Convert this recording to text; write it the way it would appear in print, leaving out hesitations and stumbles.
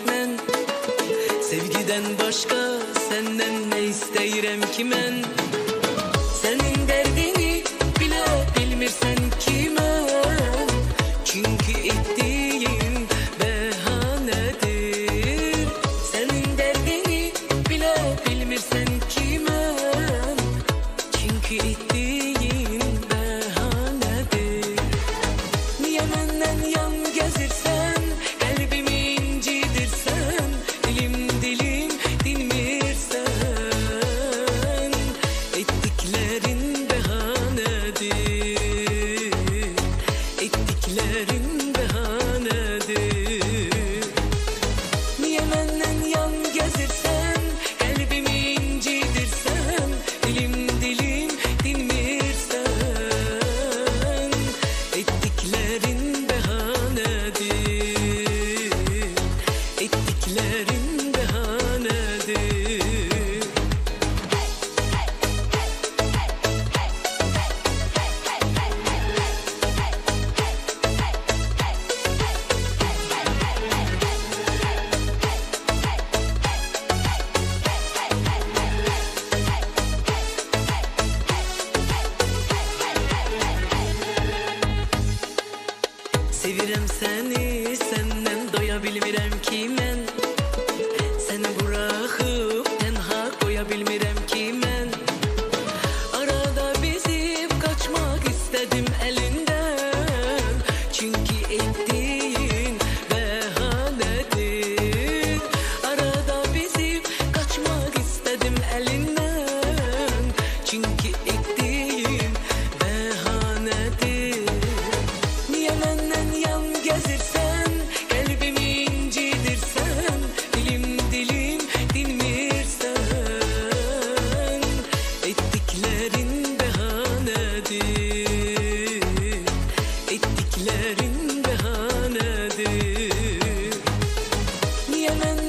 etmen. Sevgiden başka senden ne isteyirem ki men. Senin derdini bile bilmirsen kime. Çünkü ettiğin behanedir. Senin derdini bile bilmirsen kime. Çünkü ettiğin behanedir. Niye menden yan gezirsen, kalbimi incidirsen, dilim dilim dinmirsen. Ettiklerin behanedir. Ettiklerin behanedir. Niye menden yan gezirsen, kalbimi incidirsen, dilim dilim dinmirsen. Ettiklerin behanedir. Ettiklerin behanedir. Sevirem seni, senden doyabilmirem ki men. Seni bırakıp tenha koyabilmirem ki men. Arada bezip kaçmak istedim elinden. Çünkü ettiğin behanedir. Arada bezip kaçmak istedim elinden. Çünkü ettiğin behanedir. Niye menden yan gezirsen, kalbimi incidirsen, dilim dilim dinmirsen. Ettiklerin behanedir. Ettiklerin behanedir. Niye menden